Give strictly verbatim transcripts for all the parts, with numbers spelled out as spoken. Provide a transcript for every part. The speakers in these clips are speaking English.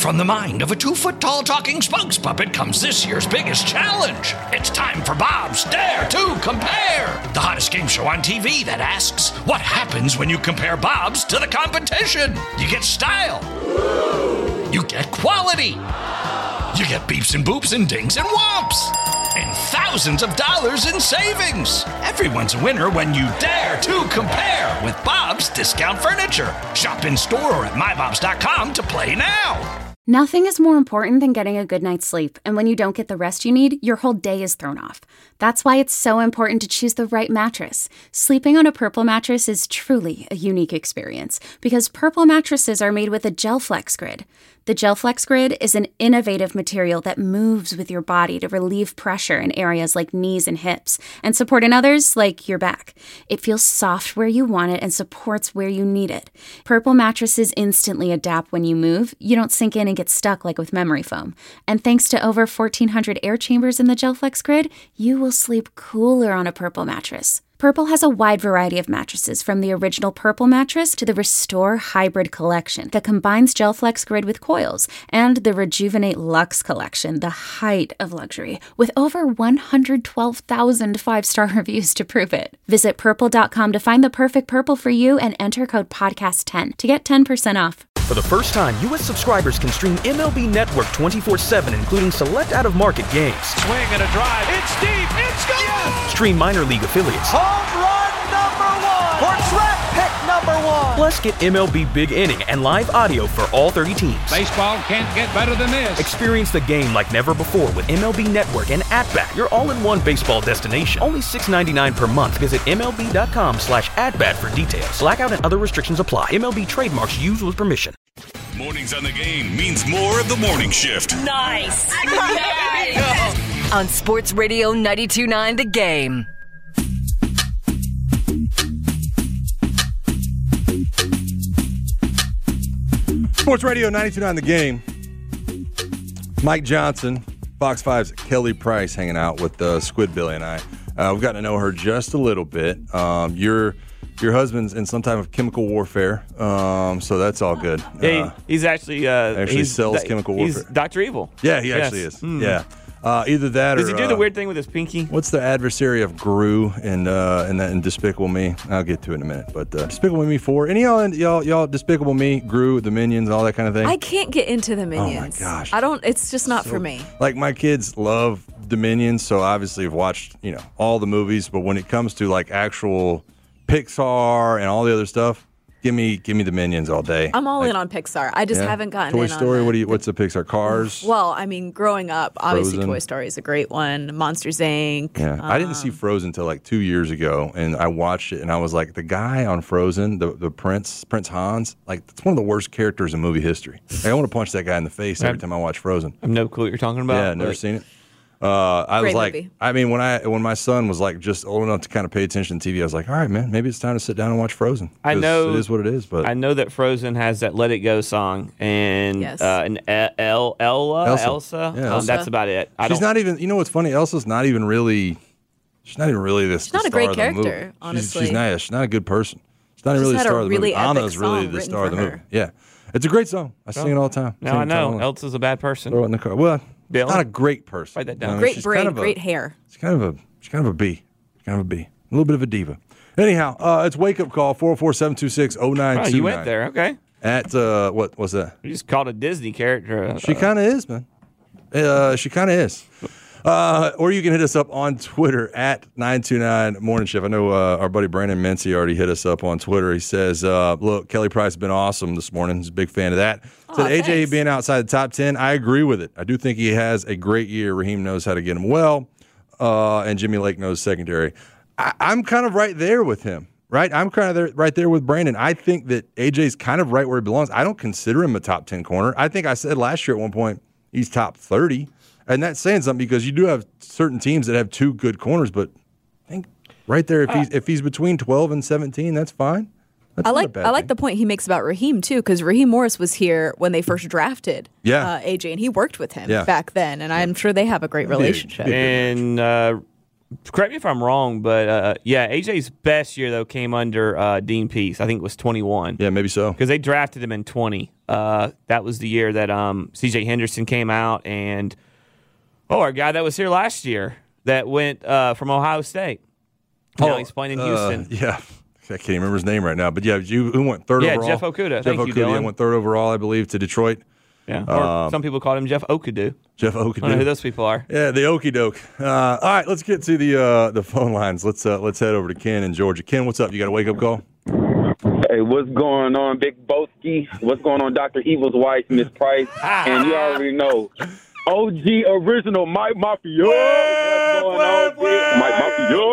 From the mind of a two-foot-tall talking spokes puppet comes this year's biggest challenge. It's time for Bob's Dare to Compare, the hottest game show on T V that asks, what happens when you compare Bobs to the competition? You get style. You get quality. You get beeps and boops and dings and whomps. And thousands of dollars in savings. Everyone's a winner when you dare to compare with Bob's Discount Furniture. Shop in store or at my bobs dot com to play now. Nothing is more important than getting a good night's sleep, and when you don't get the rest you need, your whole day is thrown off. That's why it's so important to choose the right mattress. Sleeping on a Purple mattress is truly a unique experience, because Purple mattresses are made with a GelFlex Grid. The GelFlex Grid is an innovative material that moves with your body to relieve pressure in areas like knees and hips, and support in others like your back. It feels soft where you want it and supports where you need it. Purple mattresses instantly adapt when you move. You don't sink in and get stuck like with memory foam. And thanks to over fourteen hundred air chambers in the GelFlex Grid, you will sleep cooler on a Purple mattress. Purple has a wide variety of mattresses, from the original Purple mattress to the Restore Hybrid collection that combines GelFlex Grid with coils, and the Rejuvenate Luxe collection, the height of luxury, with over one hundred twelve thousand five-star reviews to prove it. Visit purple dot com to find the perfect Purple for you and enter code podcast ten to get ten percent off. For the first time, U S subscribers can stream M L B Network twenty-four seven, including select out-of-market games. Swing and a drive. It's deep. It's gone. Yes! Stream minor league affiliates. Home run number one. Or draft pick number one. Plus, get M L B Big Inning and live audio for all thirty teams. Baseball can't get better than this. Experience the game like never before with M L B Network and At-Bat, your all-in-one baseball destination. Only six dollars and ninety-nine cents per month. Visit M L B dot com slash at-bat for details. Blackout and other restrictions apply. M L B trademarks used with permission. Mornings on the Game means more of the morning shift. Nice. Nice. On Sports Radio ninety-two point nine The Game. Sports Radio ninety-two point nine The Game. Mike Johnson, Fox five's Kelly Price hanging out with uh, Squid Billy and I. Uh, we've gotten to know her just a little bit. Um, you're... Your husband's in some type of chemical warfare, um, so that's all good. Yeah, uh, he, he's actually uh, actually he's, sells th- chemical warfare. He's Doctor Evil. Yeah, he yes. actually is. Mm. Yeah, uh, either that Does or he do uh, the weird thing with his pinky? What's the adversary of Gru and uh, and that in Despicable Me? I'll get to it in a minute. But uh, Despicable Me four, any y'all y'all y'all Despicable Me, Gru, the Minions, all that kind of thing. I can't get into the Minions. Oh my gosh, I don't. It's just not so, for me. Like my kids love the Minions, so obviously I've watched you know all the movies. But when it comes to like actual Pixar and all the other stuff, give me give me the Minions all day. I'm all like, in on Pixar. I just yeah. haven't gotten Toy in Story. on What do you? What's the Pixar? Cars. Well, I mean, growing up, obviously Frozen. Toy Story is a great one. Monsters Incorporated. Yeah, um, I didn't see Frozen until like two years ago, and I watched it, and I was like, the guy on Frozen, the the Prince, Prince Hans, like that's one of the worst characters in movie history. Like, I want to punch that guy in the face every time I watch Frozen. I have no clue what you're talking about. Yeah, never seen it. Uh, I Great was like, movie. I mean, when I when my son was like just old enough to kind of pay attention to T V, I was like, all right, man, maybe it's time to sit down and watch Frozen. I know it is what it is, but I know that Frozen has that "Let It Go" song and Yes. uh, an El- El- Ella Elsa. Elsa. Yeah, Um, Elsa. that's about it. I she's don't, not even. You know what's funny? Elsa's not even really. She's not even really this. She's not the a great star of the character, movie. honestly. She's, she's not. She's not a good person. She's not She's really the had a star of the really movie. epic Anna's really song the written star of for the movie. her. Yeah, it's a great song. I sing it all the time. No, Sing I it all the know. time. Elsa's a bad person. Throw it in the car. Well, she's Dylan? not a great person. Write that You down. know, Great she's braid, kind of a- great hair. She's kind of a. She's kind of a B. She's kind of a B. A little bit of a diva. Anyhow, uh, it's wake up call four four seven two six oh nine two Oh, nine. you went there. Okay. At uh, what was that? You just called a Disney character. Uh, She kind of is, man. Uh, she kind of is. Uh, or you can hit us up on Twitter at nine two nine Morning Shift. I know uh, our buddy Brandon Mincy already hit us up on Twitter. He says, uh, look, Kelly Price has been awesome this morning. He's a big fan of that. Aw, Said A J thanks. being outside the top ten, I agree with it. I do think he has a great year. Raheem knows how to get him well, uh, and Jimmy Lake knows secondary. I- I'm kind of right there with him. Right, I'm kind of there, right there with Brandon. I think that A J's kind of right where he belongs. I don't consider him a top ten corner. I think I said last year at one point he's top thirty, and that's saying something because you do have certain teams that have two good corners. But I think right there, if he's if he's between twelve and seventeen, that's fine. That's I not a like bad I like thing. the point he makes about Raheem too, because Raheem Morris was here when they first drafted Yeah. uh, A J, and he worked with him Yeah. back then, and I'm sure they have a great relationship. be a- and uh, correct me if I'm wrong, but uh, yeah, A J's best year though came under uh, Dean Pease. I think it was twenty-one. Yeah, maybe so. Because they drafted him in twenty. Uh, that was the year that um, C J Henderson came out, and oh, our guy that was here last year that went uh, from Ohio State. Now Oh, he's playing in uh, Houston. yeah. I can't remember his name right now, but yeah, you who went third Yeah, overall? Jeff Okudah. Jeff Thank you, Okudah Dylan. went third overall, I believe, to Detroit. Yeah, or Um, some people called him Jeff Okudah. Jeff I don't know who Okudah. those people are. Yeah, the okey doke. Uh, all right, let's get to the uh, the phone lines. Let's uh, let's head over to Ken in Georgia. Ken, what's up? You got a wake up call? Hey, what's going on, Big Boski? What's going on, Doctor Evil's wife, Miss Price? And you already know, O G original Mike Mafia. What's going on, Big Mike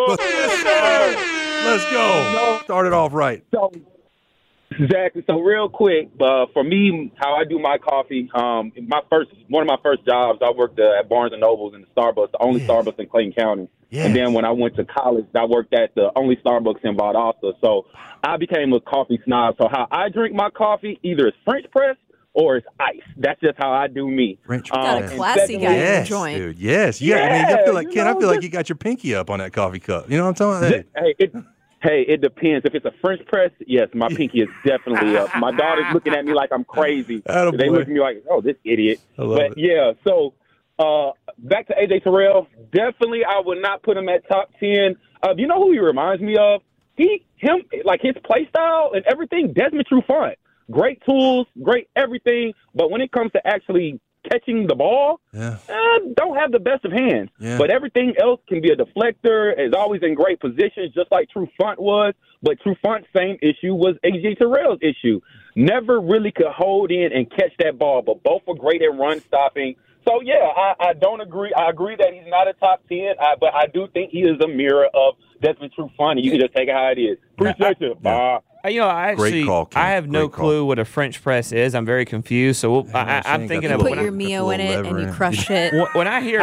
Mafia? Let's go. Start it off right. So, exactly. So, real quick, uh, for me, how I do my coffee, um, my first one of my first jobs, I worked uh, at Barnes and Nobles in the Starbucks, the only yeah. Starbucks in Clayton County. Yes. And then when I went to college, I worked at the only Starbucks in Valdosta. So I became a coffee snob. So how I drink my coffee, either it's French press or it's ice. That's just how I do me. French um, got a classy guy yes, in the joint. Dude, yes. Yeah, yeah, I mean, I feel like, you Ken, know, I feel like you got your pinky up on that coffee cup. You know what I'm talking about? Hey, it, hey, it depends. If it's a French press, yes, my pinky is definitely up. My daughter's looking at me like I'm crazy. Attaboy. They look at me like, oh, this idiot. I love but, it. yeah, so uh, back to A J Terrell. Definitely I would not put him at top ten. Uh, you know who he reminds me of? He, him, like his play style and everything, Desmond Trufant. Great tools, great everything, but when it comes to actually catching the ball, yeah. uh, don't have the best of hands. Yeah. But everything else can be a deflector, is always in great positions, just like Trufant was. But Trufant's same issue was A J Terrell's issue. Never really could hold in and catch that ball, but both were great at run stopping. So, yeah, I, I don't agree. I agree that he's not a top ten, I, but I do think he is a mirror of Desmond Trufant. You can just take it how it is. Appreciate you. Bye. You know, I actually, call, I have no Great call. clue what a French press is. I'm very confused. So we'll, I, I, I'm thinking of Put when your I, Mio in it and you crush it. when I hear,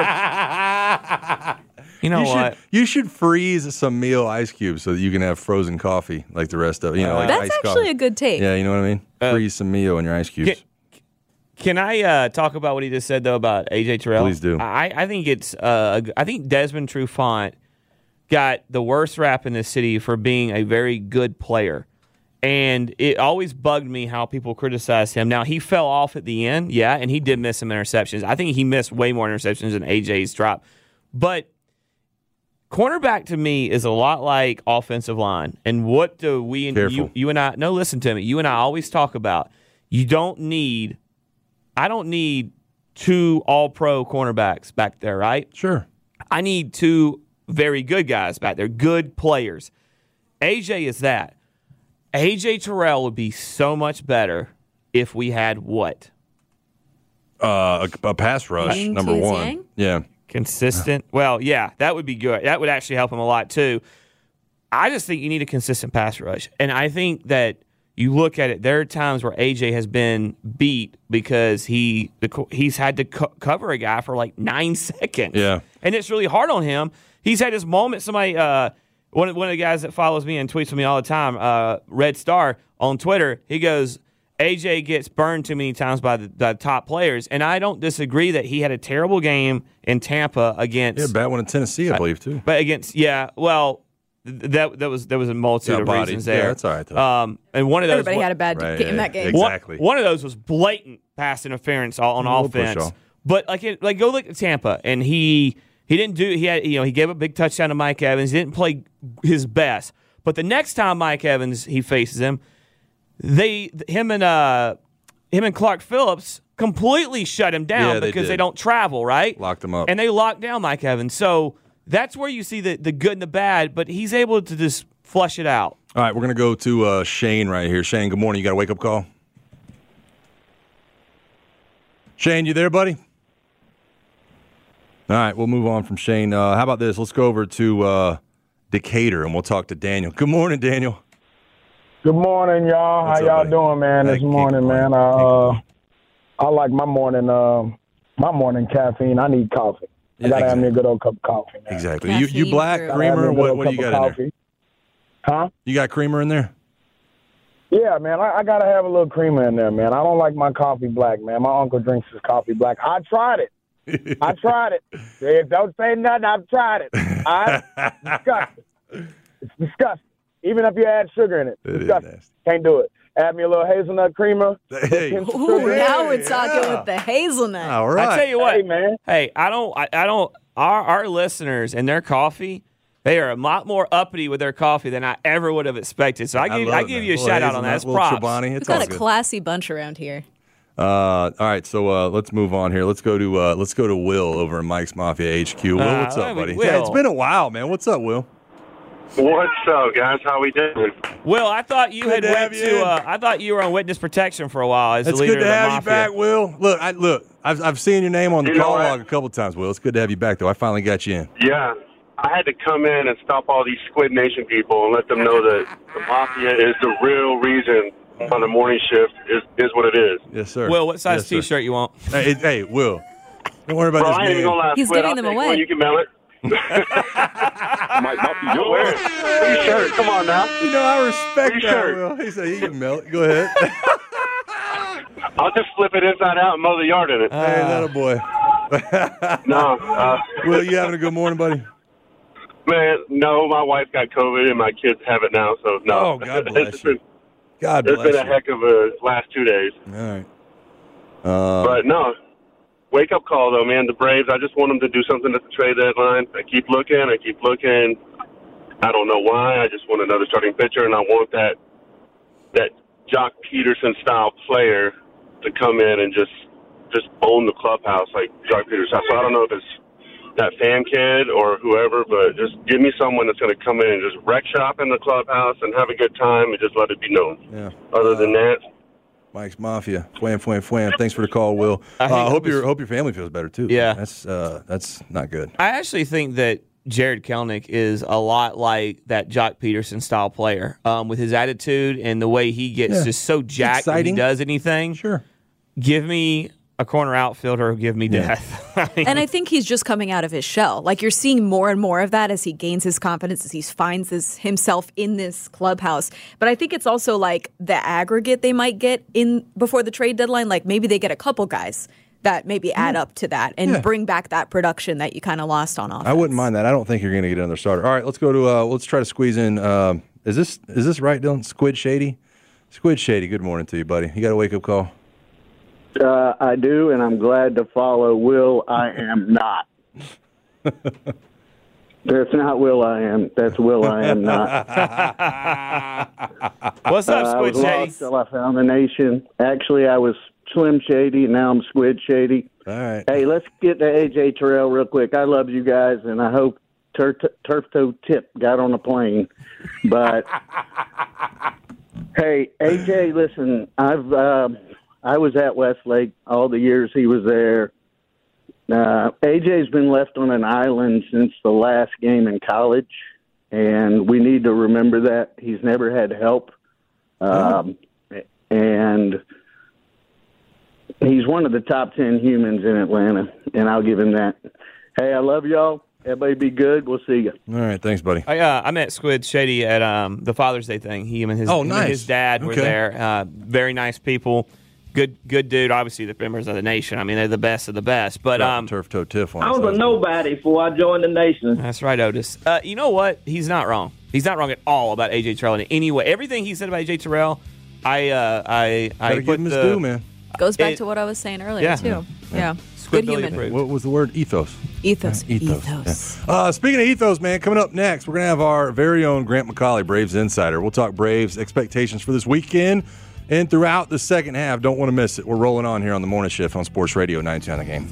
you know you what? Should, you should freeze some meal ice cubes so that you can have frozen coffee like the rest of you know. Like That's iced actually coffee. a good take. Yeah, you know what I mean. Uh, freeze some Mio in your ice cubes. Can, can I uh, talk about what he just said though about A J Terrell? Please do. I, I think it's. Uh, I think Desmond Trufant got the worst rap in this city for being a very good player. And it always bugged me how people criticize him. Now, he fell off at the end, yeah, and he did miss some interceptions. I think he missed way more interceptions than A J's drop. But cornerback to me is a lot like offensive line. And what do we and you, you and I, no, listen to me, you and I always talk about, you don't need, I don't need two all-pro cornerbacks back there, right? Sure. I need two very good guys back there, good players. A J is that. A J Terrell would be so much better if we had what? Uh, a, a pass rush, Yang number one. Yang? Yeah. Consistent. Well, yeah, that would be good. That would actually help him a lot, too. I just think you need a consistent pass rush. And I think that you look at it, there are times where A J has been beat because he he's had to co- cover a guy for like nine seconds. Yeah. And it's really hard on him. He's had his moment. Somebody, uh, one of, one of the guys that follows me and tweets with me all the time, uh, Red Star on Twitter, he goes, A J gets burned too many times by the, the top players. And I don't disagree that he had a terrible game in Tampa against. Yeah, bad one in Tennessee, I believe, too. But against, yeah, well, th- that that was there was a multitude Yeah, of body. reasons there. Yeah, that's all right, though. Um, and one of those, Everybody had a bad Right, game yeah, that game. exactly. One, one of those was blatant pass interference on, on A little push offense. off. But like, it, like go look at Tampa, and he he didn't do he had you know he gave a big touchdown to Mike Evans. He didn't play his best. But the next time Mike Evans he faces him, they him and uh him and Clark Phillips completely shut him down Yeah, they because did. they don't travel, right? Locked him up. And they locked down Mike Evans. So that's where you see the, the good and the bad, but he's able to just flush it out. All right, we're going to go to uh, Shane right here. Shane, good morning. You got a wake-up call? Shane, you there, buddy? All right, we'll move on from Shane. Uh, how about this? Let's go over to uh, Decatur, and we'll talk to Daniel. Good morning, Daniel. Good morning, y'all. What's How up, y'all buddy? doing, man? Hey, This can't morning, complain. man. I, Can't uh, complain. I like my morning. Uh, my morning caffeine. I need coffee. I Yeah, gotta have exactly. me a good old cup of coffee. Man. Exactly. You, you Caffeine black, brew. Gotta have me creamer? a good What, old what do you cup got of in there? coffee. Huh? You got creamer in there? Yeah, man. I, I gotta have a little creamer in there, man. I don't like my coffee black, man. My uncle drinks his coffee black. I tried it. I tried it. Hey, don't say nothing. I've tried it. I, it's disgusting. It's disgusting. Even if you add sugar in it. It's It is disgusting. nasty. Can't do it. Add me a little hazelnut creamer. Hey. Ooh, now we're talking yeah. with the hazelnut. All right. I tell you what, Hey, man. Hey, I don't, I, I don't. Our our listeners and their coffee, they are a lot more uppity with their coffee than I ever would have expected. So I give, love I it, give man. you a Little shout out on that. That's hazelnut, little props. Chobani. We've It's got all a good. classy bunch around here. Uh, all right, so uh, let's move on here. Let's go to uh, let's go to Will over in Mike's Mafia H Q. Will, Uh, what's up, buddy? Will. Yeah, it's been a while, man. What's up, Will? What's up, guys? How we doing? Will, I thought you Good had to went have you to. in. Uh, I thought you were on witness protection for a while as It's the leader good to of the have mafia. you back, Will. Look, I look. I've I've seen your name on the You know call what? log a couple times, Will. It's good to have you back, though. I finally got you in. Yeah, I had to come in and stop all these Squid Nation people and let them know that the Mafia is the real reason on the morning shift is, is what it is. Yes, sir. Will, what size Yes, sir. T-shirt you want? Hey, hey, hey, Will. Don't worry about Bro, this I ain't even man. gonna lie. He's Squid, giving I'll them take away. one. You can mail it. Might not be Don't wear it. Free shirt. Come on now. You know, I respect Free that, shirt. Will. He said he can melt. Go ahead. I'll just flip it inside out and mow the yard in it. hey, that a boy. no, uh, Will, you having a good morning, buddy? man, no. My wife got COVID and my kids have it now, so no. Oh, God bless it's you. been, God It's bless been a you. heck of a last two days. All right. Uh, But no, wake up call though, man. The Braves. I just want them to do something at the trade deadline. I keep looking. I keep looking. I don't know why. I just want another starting pitcher, and I want that that Jock Peterson style player to come in and just just own the clubhouse like Jock Peterson. So I don't know if it's that fan kid or whoever, but just give me someone that's going to come in and just wreck shop in the clubhouse and have a good time and just let it be known. yeah. Other than that, Mike's Mafia. Fwam, fwam, fwam. Thanks for the call, Will. I I think uh, that hope was- your hope your family feels better too. Yeah. that's uh, that's not good. I actually think that Jared Kelnick is a lot like that Jock Peterson style player, um, with his attitude and the way he gets Yeah. just so jacked when he Exciting. does anything. Sure. Give me a corner outfielder, give me Yeah. death. I mean, And I think he's just coming out of his shell. Like you're seeing more and more of that as he gains his confidence, as he finds his, himself in this clubhouse. But I think it's also like the aggregate they might get in before the trade deadline. Like maybe they get a couple guys that maybe add up to that and Yeah. bring back that production that you kind of lost on offense. I wouldn't mind that. I don't think you're going to get another starter. All right, let's go to uh, let's try to squeeze in. Um, is this is this right, Dylan? Squid Shady. Squid Shady. Good morning to you, buddy. You got a wake up call. Uh, I do, and I'm glad to follow Will. I am not. That's not Will I am. That's Will I am not. What's up, Uh, I Squid was Shady? lost till I found the nation. Actually, I was Slim Shady, and now I'm Squid Shady. All right. Hey, let's get to A J Terrell real quick. I love you guys, and I hope Tur- Turf Toe Tip got on a plane. But, hey, A J, listen, I've um, I was at Westlake all the years he was there. Uh, A J's been left on an island since the last game in college, and we need to remember that. He's never had help. Um, and he's one of the top ten humans in Atlanta, and I'll give him that. Hey, I love y'all. Everybody be good. We'll see you. All right, thanks, buddy. I, uh, I met Squid Shady at um, the Father's Day thing. He and his, Oh, him nice. and his dad were Okay. there. Uh, very nice people. Good good dude. Obviously, the members of the nation. I mean, they're the best of the best. But Got um, the Turf Toe Tiff on. I was so a nobody before I joined the nation. that's right, Otis. Uh, you know what? He's not wrong. He's not wrong at all about A J Terrell in any way. Everything he said about A J Terrell, I uh, I I Gotta give put him his the, due, man. Goes back It- to what I was saying earlier, Yeah. too. Yeah. Squid Good Billy human. approved. What was the word? Ethos. Ethos. Ethos. Ethos. Yeah. Uh, speaking of ethos, man, coming up next, we're going to have our very own Grant McCauley, Braves Insider. We'll talk Braves expectations for this weekend and throughout the second half. Don't want to miss it. We're rolling on here on the morning shift on Sports Radio ninety-two on the Game.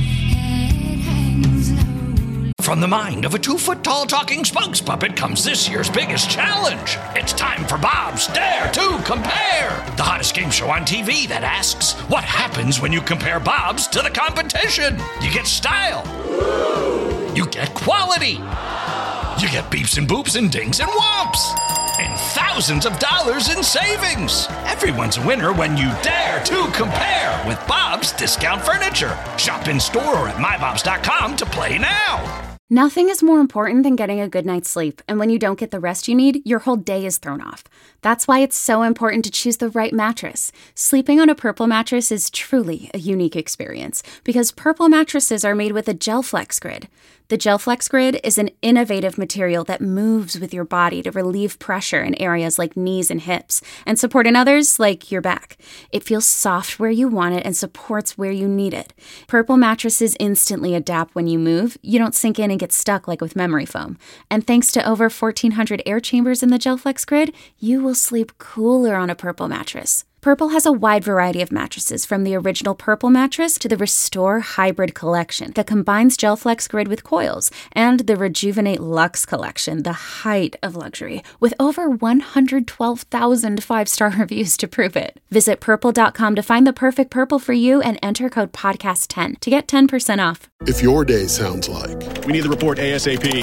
From the mind of a two-foot-tall talking spokes puppet comes this year's biggest challenge. It's time for Bob's Dare to Compare, the hottest game show on T V that asks, what happens when you compare Bob's to the competition? You get style. You get quality. You get beeps and boops and dings and whomps. And thousands of dollars in savings. Everyone's a winner when you dare to compare with Bob's Discount Furniture. Shop in store or at my bobs dot com to play now. Nothing is more important than getting a good night's sleep, and when you don't get the rest you need, your whole day is thrown off. That's why it's so important to choose the right mattress. Sleeping on a Purple mattress is truly a unique experience, because Purple mattresses are made with a GelFlex Grid. The GelFlex Grid is an innovative material that moves with your body to relieve pressure in areas like knees and hips, and support in others like your back. It feels soft where you want it and supports where you need it. Purple mattresses instantly adapt when you move. You don't sink in and get stuck like with memory foam. And thanks to over fourteen hundred air chambers in the GelFlex Grid, you will sleep cooler on a Purple mattress. Purple has a wide variety of mattresses, from the original Purple mattress to the Restore Hybrid collection that combines GelFlex Grid with coils, and the Rejuvenate Luxe collection, the height of luxury, with over one hundred twelve thousand five-star reviews to prove it. Visit purple dot com to find the perfect Purple for you and enter code podcast ten to get ten percent off. If your day sounds like we need the report ASAP,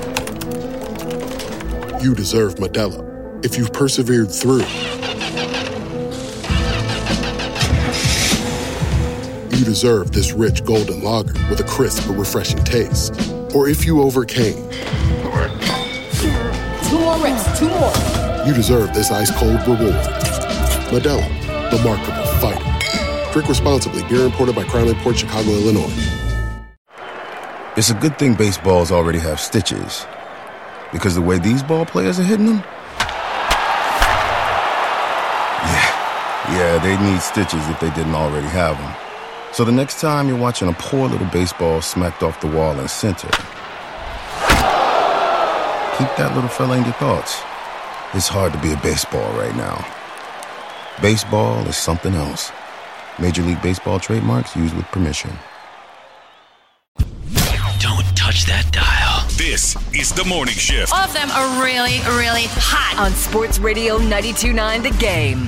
you deserve Modelo. If you've persevered through, you deserve this rich golden lager with a crisp but refreshing taste. Or if you overcame. Two more reps, two more. You deserve this ice-cold reward. Modelo, the Remarkable Fighter. Drink responsibly. Beer imported by Crown Imports, Chicago, Illinois. It's a good thing baseballs already have stitches. Because the way these ball players are hitting them? Yeah, yeah, they'd need stitches if they didn't already have them. So the next time you're watching a poor little baseball smacked off the wall in center, keep that little fella in your thoughts. It's hard to be a baseball right now. Baseball is something else. Major League Baseball trademarks used with permission. Don't touch that dial. This is The Morning Shift. All of them are really, really hot. On Sports Radio ninety-two point nine The Game.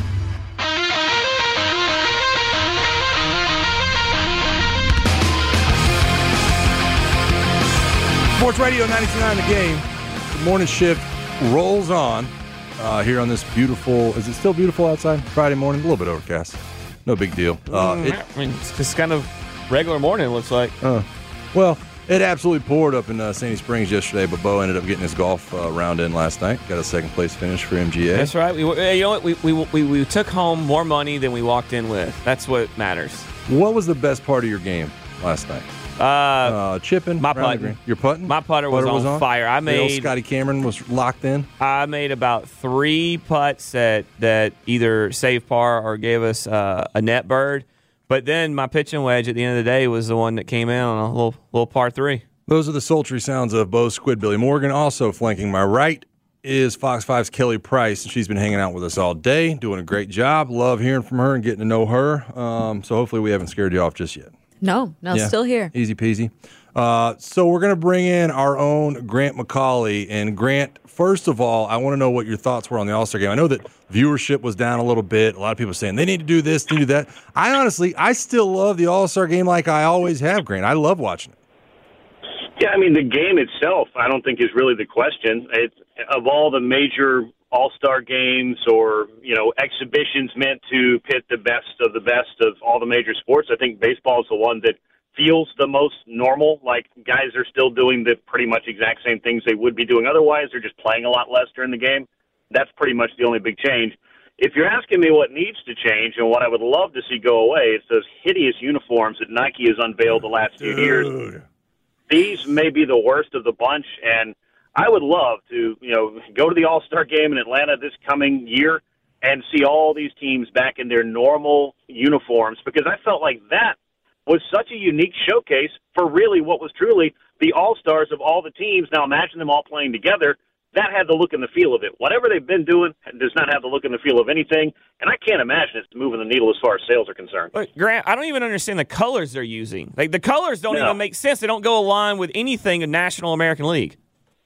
Sports Radio ninety-two point nine The Game. The morning shift rolls on uh, here on this beautiful, is it still beautiful outside? Friday morning, a little bit overcast. No big deal. Uh, mm, it, I mean, it's just kind of regular morning, it looks like. Uh, well, it absolutely poured up in uh, Sandy Springs yesterday, but Bo ended up getting his golf uh, round in last night. Got a second place finish for M G A. That's right. We, you know what? We, we, we, we took home more money than we walked in with. That's what matters. What was the best part of your game last night? Uh, uh, chipping. My putting. Your putting? My putter, putter was, on was on fire. I made. Scotty Cameron was locked in. I made about three putts that, that either saved par or gave us uh, a net bird. But then my pitching wedge at the end of the day was the one that came in on a little little par three. Those are the sultry sounds of Bo Squidbilly Morgan. Also flanking my right is Fox five's Kelly Price, and she's been hanging out with us all day, doing a great job. Love hearing from her and getting to know her. Um, so hopefully we haven't scared you off just yet. No, no, yeah. Still here. Easy peasy. Uh, so we're going to bring in our own Grant McCauley. And Grant, first of all, I want to know what your thoughts were on the All-Star game. I know that viewership was down a little bit. A lot of people saying they need to do this, to do that. I honestly, I still love the All-Star game like I always have, Grant. I love watching it. Yeah, I mean, the game itself, I don't think is really the question. It, of all the major All-Star games or, you know, exhibitions meant to pit the best of the best of all the major sports, I think baseball is the one that feels the most normal. Like, guys are still doing the pretty much exact same things they would be doing otherwise. They're just playing a lot less during the game. That's pretty much the only big change. If you're asking me what needs to change and what I would love to see go away, it's those hideous uniforms that Nike has unveiled the last few Dude. years. These may be the worst of the bunch, and I would love to, you know, go to the All-Star game in Atlanta this coming year and see all these teams back in their normal uniforms, because I felt like that was such a unique showcase for really what was truly the All-Stars of all the teams. Now imagine them all playing together. That had the look and the feel of it. Whatever they've been doing does not have the look and the feel of anything, and I can't imagine it's moving the needle as far as sales are concerned. Look, Grant, I don't even understand the colors they're using. Like, the colors don't No. even make sense. They don't go along with anything in National American League.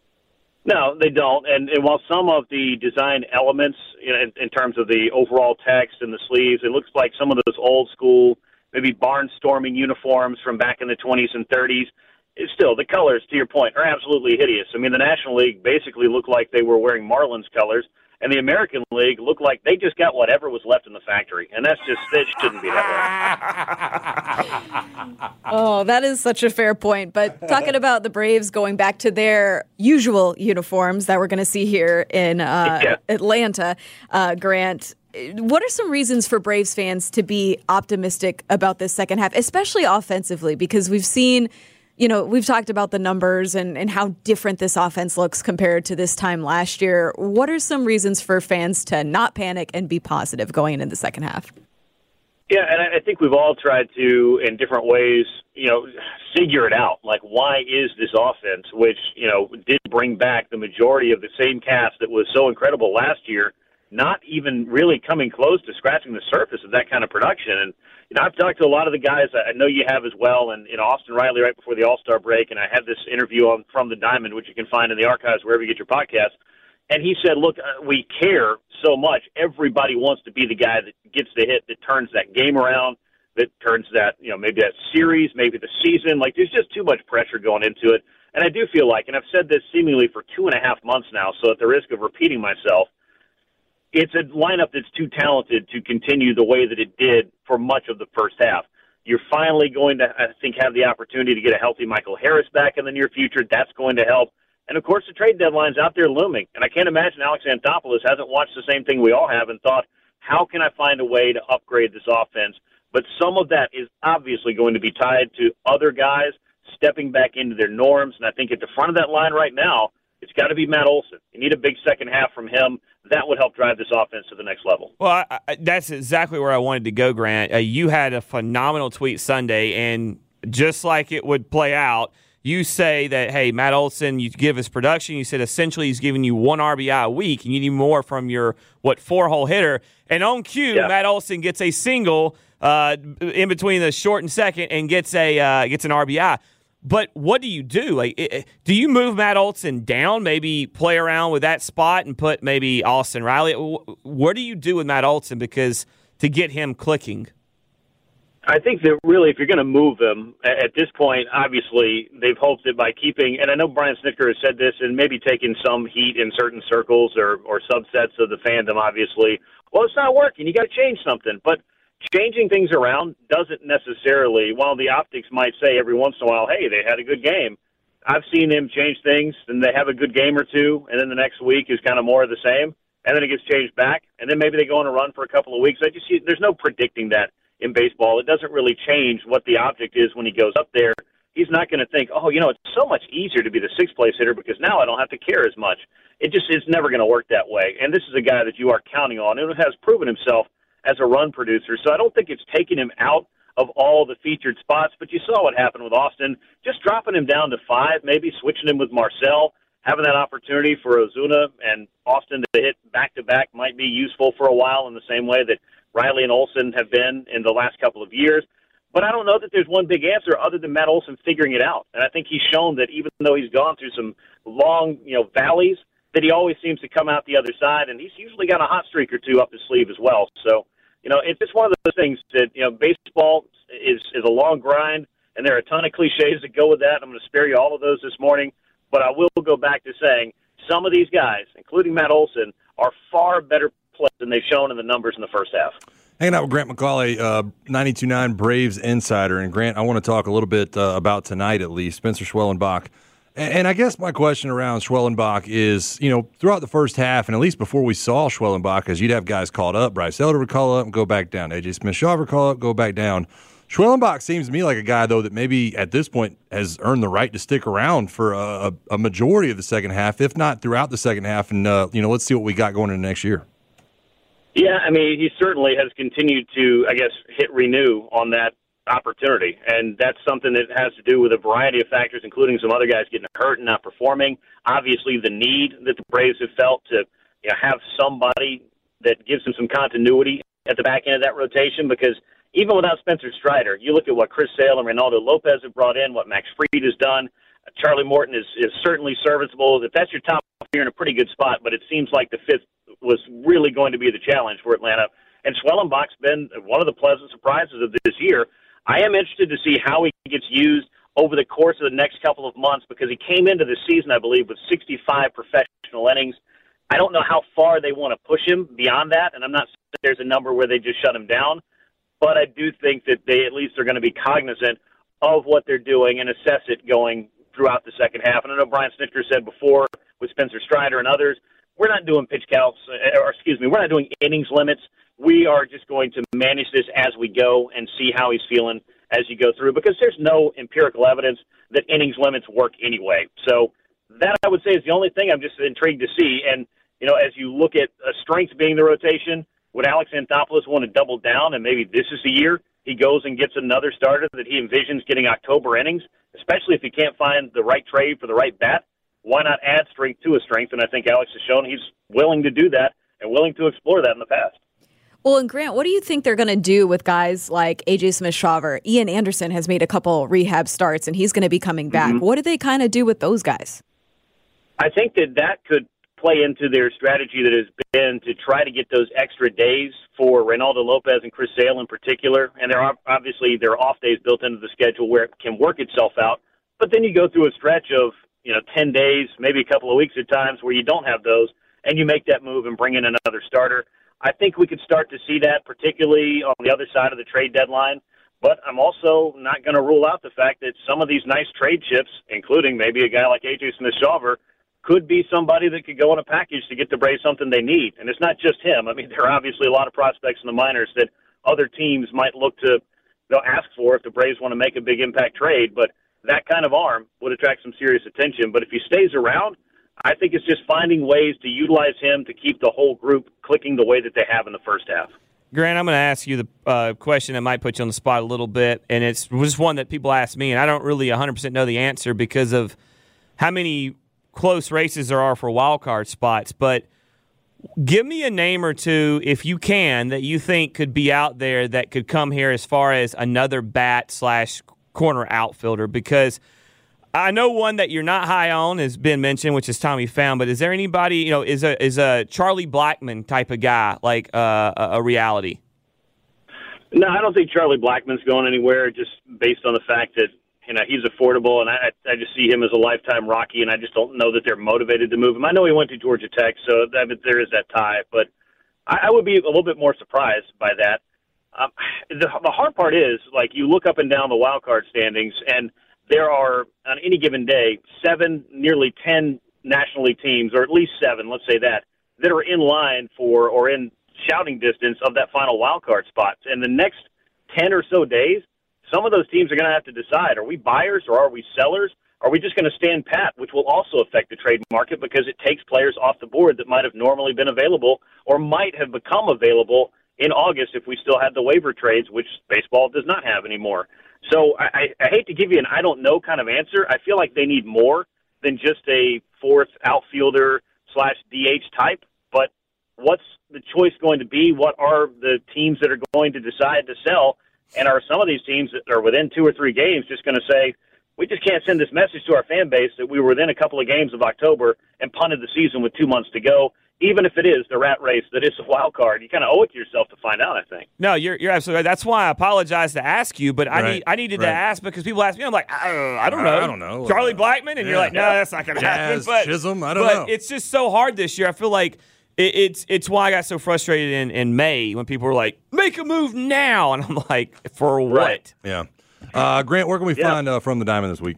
No, they don't. And, and while some of the design elements, you know, in, in terms of the overall text and the sleeves, it looks like some of those old school, maybe barnstorming uniforms from back in the twenties and thirties. It's still, the colors, to your point, are absolutely hideous. I mean, the National League basically looked like they were wearing Marlins colors, and the American League looked like they just got whatever was left in the factory. And that's just, it shouldn't be that Oh, that is such a fair point. But talking about the Braves going back to their usual uniforms that we're going to see here in uh, yeah. Atlanta, uh, Grant, what are some reasons for Braves fans to be optimistic about this second half, especially offensively? Because we've seen, you know, we've talked about the numbers and, and how different this offense looks compared to this time last year. What are some reasons for fans to not panic and be positive going into the second half? Yeah, and I think we've all tried to, in different ways, you know, figure it out. Like, why is this offense, which, you know, did bring back the majority of the same cast that was so incredible last year, not even really coming close to scratching the surface of that kind of production? And, you know, I've talked to a lot of the guys, I know you have as well, and, you know, Austin Riley right before the All-Star break, and I had this interview on From the Diamond, which you can find in the archives wherever you get your podcast. And he said, look, uh, we care so much. Everybody wants to be the guy that gets the hit, that turns that game around, that turns that, you know, maybe that series, maybe the season. Like, there's just too much pressure going into it. And I do feel like, and I've said this seemingly for two and a half months now, so at the risk of repeating myself, it's a lineup that's too talented to continue the way that it did for much of the first half. You're finally going to, I think, have the opportunity to get a healthy Michael Harris back in the near future. That's going to help. And, of course, the trade deadline's out there looming. And I can't imagine Alex Anthopoulos hasn't watched the same thing we all have and thought, how can I find a way to upgrade this offense? But some of that is obviously going to be tied to other guys stepping back into their norms. And I think at the front of that line right now, it's got to be Matt Olson. You need a big second half from him. That would help drive this offense to the next level. Well, I, I, that's exactly where I wanted to go, Grant. Uh, you had a phenomenal tweet Sunday, and just like it would play out, you say that, hey, Matt Olson, you give his production. You said essentially he's giving you one R B I a week, and you need more from your, what, four-hole hitter. And on cue, yeah. Matt Olson gets a single uh, in between the short and second and gets a uh, gets an R B I. But what do you do? Like, it, do you move Matt Olson down, maybe play around with that spot and put maybe Austin Riley? What do you do with Matt Olson because to get him clicking? I think that really, if you're going to move him at this point, obviously they've hoped that by keeping, and I know Brian Snitker has said this and maybe taken some heat in certain circles or, or subsets of the fandom, obviously. Well, it's not working. You got to change something. But changing things around doesn't necessarily, while the optics might say every once in a while, hey, they had a good game. I've seen him change things, and they have a good game or two, and then the next week is kind of more of the same, and then it gets changed back, and then maybe they go on a run for a couple of weeks. I just see, there's no predicting that in baseball. It doesn't really change what the object is when he goes up there. He's not going to think, oh, you know, it's so much easier to be the sixth-place hitter because now I don't have to care as much. It just is never going to work that way. And this is a guy that you are counting on and has proven himself as a run producer. So I don't think it's taken him out of all the featured spots, but you saw what happened with Austin. Just dropping him down to five, maybe switching him with Marcel, having that opportunity for Ozuna and Austin to hit back-to-back might be useful for a while in the same way that Riley and Olson have been in the last couple of years. But I don't know that there's one big answer other than Matt Olson figuring it out. And I think he's shown that even though he's gone through some long, you know, valleys, that he always seems to come out the other side, and he's usually got a hot streak or two up his sleeve as well. So, you know, it's just one of those things that, you know, baseball is, is a long grind, and there are a ton of cliches that go with that. I'm going to spare you all of those this morning, but I will go back to saying some of these guys, including Matt Olson, are far better players than they've shown in the numbers in the first half. Hanging out with Grant McAuley, uh, ninety-two point nine Braves insider. And, Grant, I want to talk a little bit uh, about tonight at least, Spencer Schwellenbach. And, and I guess my question around Schwellenbach is, you know, throughout the first half, and at least before we saw Schwellenbach, because you'd have guys called up, Bryce Elder would call up and go back down, A J Smith-Shawver would call up, go back down. Schwellenbach seems to me like a guy, though, that maybe at this point has earned the right to stick around for a, a majority of the second half, if not throughout the second half. And, uh, you know, let's see what we got going into next year. Yeah, I mean, he certainly has continued to, I guess, hit renew on that opportunity. And that's something that has to do with a variety of factors, including some other guys getting hurt and not performing. Obviously, the need that the Braves have felt to, you know, have somebody that gives them some continuity at the back end of that rotation, because even without Spencer Strider, you look at what Chris Sale and Reynaldo Lopez have brought in, what Max Fried has done. Charlie Morton is, is certainly serviceable. If that's your top, you're in a pretty good spot, but it seems like the fifth was really going to be the challenge for Atlanta. And Schwellenbach's been one of the pleasant surprises of this year. I am interested to see how he gets used over the course of the next couple of months, because he came into the season, I believe, with sixty-five professional innings. I don't know how far they want to push him beyond that, and I'm not saying there's a number where they just shut him down. but I do think that they at least are going to be cognizant of what they're doing and assess it going throughout the second half. And I know Brian Snitker said before with Spencer Strider and others, we're not doing pitch counts, or excuse me, we're not doing innings limits. We are just going to manage this as we go and see how he's feeling as you go through, because there's no empirical evidence that innings limits work anyway. So that, I would say, is the only thing I'm just intrigued to see. And, you know, as you look at a strength being the rotation, would Alex Anthopoulos want to double down, and maybe this is the year he goes and gets another starter that he envisions getting October innings, especially if he can't find the right trade for the right bat? Why not add strength to a strength? And I think Alex has shown he's willing to do that and willing to explore that in the past. Well, and Grant, what do you think they're going to do with guys like A J Smith-Shawver? Ian Anderson has made a couple rehab starts, and he's going to be coming back. Mm-hmm. What do they kind of do with those guys? I think that that could play into their strategy that has been to try to get those extra days for Reynaldo Lopez and Chris Sale in particular. And there are obviously there are off days built into the schedule where it can work itself out. But then you go through a stretch of, you know, ten days, maybe a couple of weeks at times where you don't have those, and you make that move and bring in another starter. I think we could start to see that, particularly on the other side of the trade deadline. But I'm also not going to rule out the fact that some of these nice trade chips, including maybe a guy like A J Smith-Shawver, could be somebody that could go in a package to get the Braves something they need. And it's not just him. I mean, there are obviously a lot of prospects in the minors that other teams might look to, they'll ask for if the Braves want to make a big impact trade. But that kind of arm would attract some serious attention. But if he stays around, I think it's just finding ways to utilize him to keep the whole group clicking the way that they have in the first half. Grant, I'm going to ask you the uh, question that might put you on the spot a little bit, and it's just one that people ask me, and I don't really one hundred percent know the answer because of how many close races there are for wild card spots. But give me a name or two, if you can, that you think could be out there that could come here as far as another bat slash corner outfielder, because I know one that you're not high on has been mentioned, which is Tommy Pham. But is there anybody, you know, is a is a Charlie Blackmon type of guy like uh, a, a reality? No, I don't think Charlie Blackmon's going anywhere, just based on the fact that, you know, he's affordable, and I I just see him as a lifetime Rocky, and I just don't know that they're motivated to move him. I know he went to Georgia Tech, so that, there is that tie, but I, I would be a little bit more surprised by that. Um, the, the hard part is, like, you look up and down the wild card standings, and there are, on any given day, seven, nearly ten National League teams, or at least seven, let's say that, that are in line for or in shouting distance of that final wild card spot. And the next ten or so days, some of those teams are going to have to decide, are we buyers or are we sellers? Are we just going to stand pat, which will also affect the trade market because it takes players off the board that might have normally been available or might have become available in August if we still had the waiver trades, which baseball does not have anymore. So I, I hate to give you an I don't know kind of answer. I feel like they need more than just a fourth outfielder slash D H type. But what's the choice going to be? What are the teams that are going to decide to sell? And are some of these teams that are within two or three games just going to say, we just can't send this message to our fan base that we were within a couple of games of October and punted the season with two months to go? Even if it is the rat race that is a wild card, you kind of owe it to yourself to find out, I think. No, you're you're absolutely right. That's why I apologize to ask you, but I right. need I needed right. to ask because people ask me, I'm like, I, I don't know. I don't know. Charlie Blackmon? And yeah. you're like, no, that's not going to happen. But, Chisholm, I don't but know. It's just so hard this year. I feel like it, it's it's why I got so frustrated in, in May when people were like, make a move now. And I'm like, for what? Right. Yeah. Uh, Grant, where can we yeah. find uh, From the Diamond this week?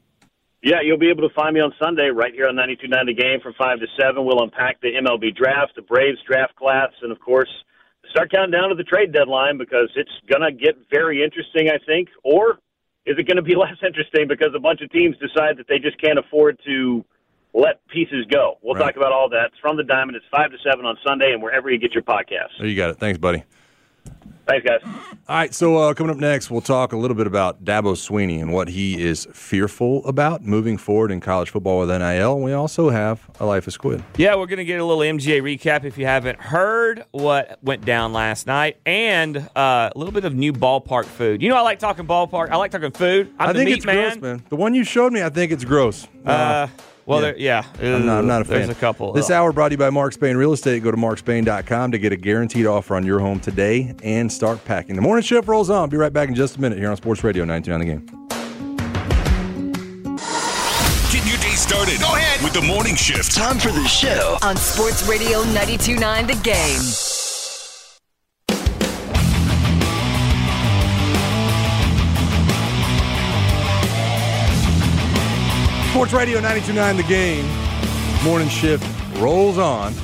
Yeah, you'll be able to find me on Sunday right here on ninety-two point nine The Game from five to seven. We'll unpack the M L B draft, the Braves draft class, and, of course, start counting down to the trade deadline because it's going to get very interesting, I think. Or is it going to be less interesting because a bunch of teams decide that they just can't afford to let pieces go? We'll right. talk about all that. It's From the Diamond. It's five to seven on Sunday and wherever you get your podcasts. There you got it. Thanks, buddy. Thanks, guys. All right, so uh, coming up next, we'll talk a little bit about Dabo Swinney and what he is fearful about moving forward in college football with N I L. And we also have a Life of Squid. Yeah, we're going to get a little M G A recap if you haven't heard what went down last night, and uh, a little bit of new ballpark food. You know, I like talking ballpark. I like talking food. I'm I the think meat it's man. gross, man. The one you showed me, I think it's gross. Uh, uh Well, yeah, there, yeah. I'm, not, I'm not a fan. There's a couple. This hour brought to you by Mark Spain Real Estate. Go to mark spain dot com to get a guaranteed offer on your home today and start packing. The morning shift rolls on. Be right back in just a minute here on Sports Radio ninety-two point nine The Game. Get your day started. Go ahead with the morning shift. Time for the show on Sports Radio ninety-two point nine The Game. Sports Radio ninety-two point nine The Game. Morning shift rolls on.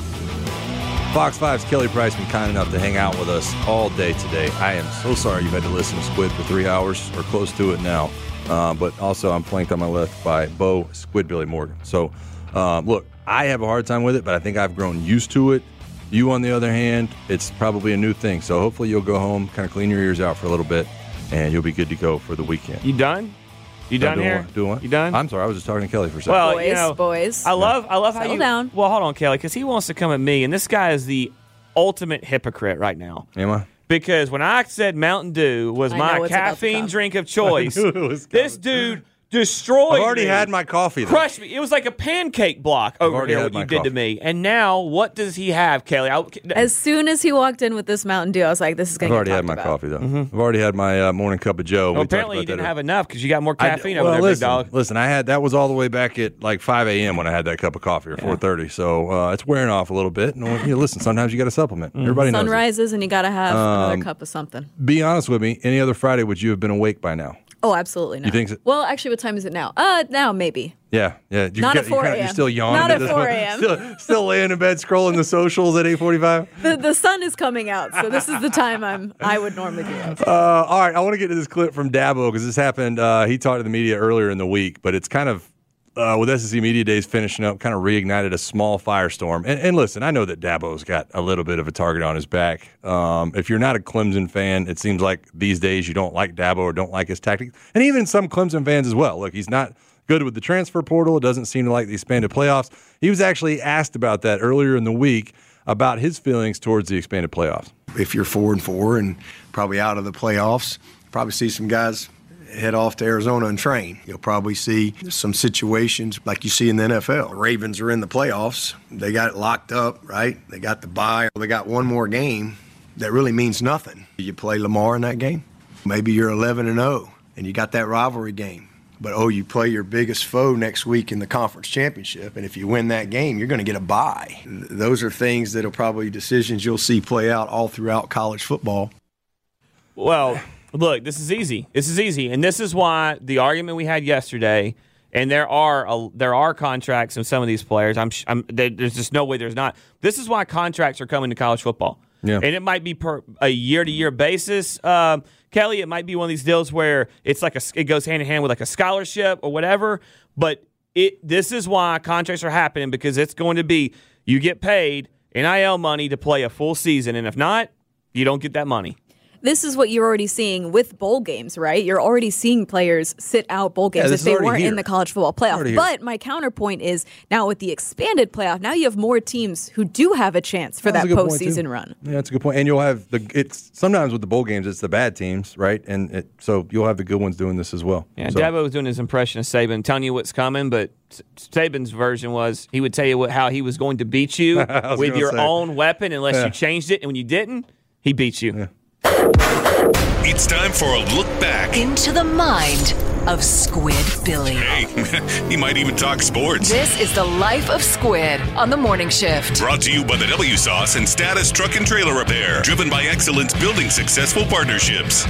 Fox five's Kelly Price been kind enough to hang out with us all day today. I am so sorry you've had to listen to Squid for three hours or close to it now. Uh, but also I'm flanked on my left by Bo Squid Billy Morgan. So, um, look, I have a hard time with it, but I think I've grown used to it. You, on the other hand, it's probably a new thing. So hopefully you'll go home, kind of clean your ears out for a little bit, and you'll be good to go for the weekend. You done? You done doing here? What? Doing what? You done? I'm sorry, I was just talking to Kelly for a second. Well, boys, you know, boys. I love, I love how Settle you. down. Well, hold on, Kelly, because he wants to come at me, and this guy is the ultimate hypocrite right now. Am I? Because when I said Mountain Dew was I my know it's about to caffeine come. drink of choice, I knew it was this dude destroyed I've already me. had my coffee, though. Crushed me. It was like a pancake block over already here had what you my did to coffee. me. And now, what does he have, Kelly? I, As soon as he walked in with this Mountain Dew, I was like, this is I've going to get already had talked my about. coffee, though. Mm-hmm. I've already had my uh, morning cup of Joe. well, We talked apparently you about that didn't earlier. have enough because you got more I- caffeine well, over there, listen, big dog. Listen, I had that was all the way back at like five a.m. when I had that cup of coffee, or four thirty. So uh, it's wearing off a little bit. And you know, listen, sometimes you got to supplement. Mm. Everybody knows. Sun it. rises and you got to have Um, another cup of something. Be honest with me. Any other Friday would you have been awake by now? Oh, absolutely not. You think so? Well, actually, what time is it now? Uh, now maybe. Yeah, yeah. You Not got- at four you kinda- a.m. You're still yawning. Not at this four point. a.m. Still, still laying in bed scrolling the socials at eight forty-five. The, the sun is coming out, so this is the time I'm. I would normally do that. Uh, all right, I want to get to this clip from Dabo because this happened. Uh, he talked to the media earlier in the week, but it's kind of uh, with S E C Media Days finishing up, kind of reignited a small firestorm. And, and listen, I know that Dabo's got a little bit of a target on his back. Um, if you're not a Clemson fan, it seems like these days you don't like Dabo or don't like his tactics, and even some Clemson fans as well. Look, he's not good with the transfer portal. It doesn't seem to like the expanded playoffs. He was actually asked about that earlier in the week about his feelings towards the expanded playoffs. If you're four and four and probably out of the playoffs, probably see some guys head off to Arizona and train. You'll probably see some situations like you see in the N F L. The Ravens are in the playoffs. They got it locked up, right? They got the bye. They got one more game that really means nothing. You play Lamar in that game. Maybe you're eleven and oh and you got that rivalry game. But, oh, you play your biggest foe next week in the conference championship, and if you win that game, you're going to get a bye. Those are things that are probably decisions you'll see play out all throughout college football. Well, look, this is easy. This is easy, and this is why the argument we had yesterday, and there are a, there are contracts in some of these players. I'm, I'm there, there's just no way there's not. This is why contracts are coming to college football. Yeah. And it might be per a year-to-year basis. Um, Kelly, it might be one of these deals where it's like a, it goes hand-in-hand with like a scholarship or whatever. But it this is why contracts are happening, because it's going to be you get paid N I L money to play a full season, and if not, you don't get that money. This is what you're already seeing with bowl games, right? You're already seeing players sit out bowl games Yeah, if this is they already weren't here. in the college football Already playoff. here. But my counterpoint is now with the expanded playoff, now you have more teams who do have a chance for That's that a good point, postseason too. run. Yeah, that's a good point. And you'll have the it's sometimes with the bowl games, it's the bad teams, right? And it, so you'll have the good ones doing this as well. Yeah, so, Dabo was doing his impression of Saban, telling you what's coming, but S- Saban's version was he would tell you what, how he was going to beat you I was with gonna your say. own weapon unless Yeah. you changed it, and when you didn't, he beat you. Yeah. It's time for a look back. Into the mind of Squid Billy. Hey, he might even talk sports. This is the life of Squid on the morning shift. Brought to you by the W Sauce and Status Truck and Trailer Repair. Driven by excellence, building successful partnerships.